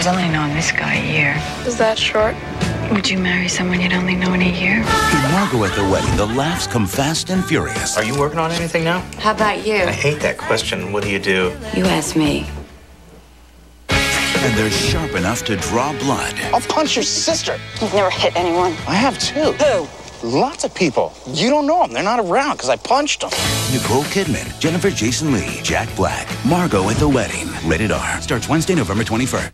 I've only known this guy a year. Is that short? Would you marry someone you'd only known a year? In Margot at the Wedding, the laughs come fast and furious. Are you working on anything now? How about you? I hate that question. What do you do? You ask me. And they're sharp enough to draw blood. I'll punch your sister. You've never hit anyone. I have too. Who? Lots of people. You don't know them. They're not around because I punched them. Nicole Kidman, Jennifer Jason Leigh, Jack Black, Margot at the Wedding. Rated R. Starts Wednesday, November 21st.